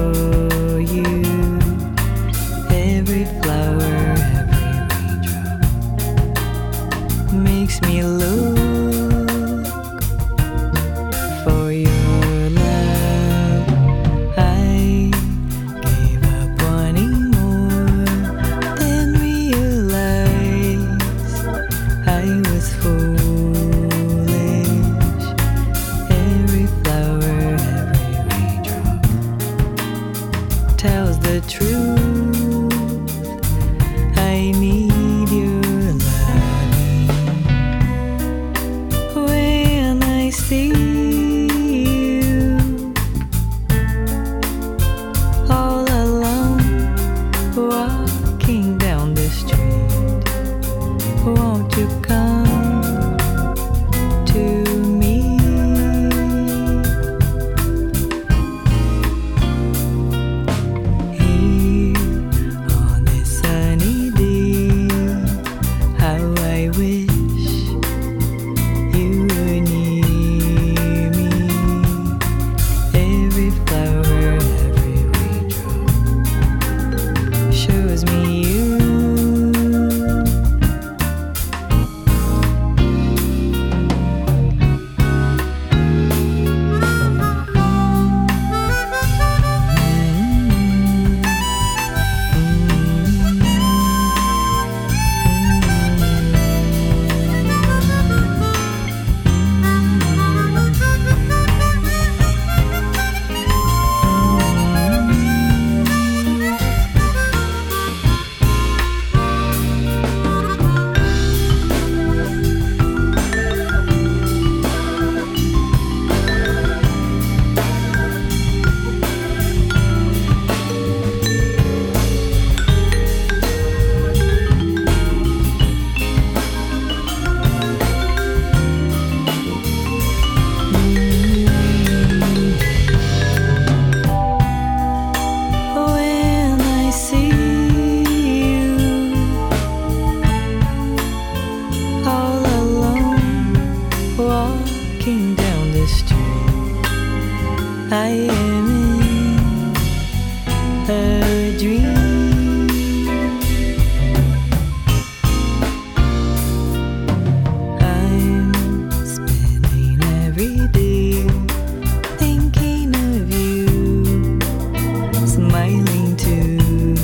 you. Every flower, every raindrop makes me look for your love. I gave up wanting more, then realized I was foolish. Every flower, every raindrop tells the truth. I need your loving. When I see you all alone, walking down the street, won't you come to me? Here on this sunny day, how I wish you were near me. Every flower, every raindrop shows me you. When I see you all alone, walking down the street, I am in a dream. I'm spending every day thinking of you, smiling too.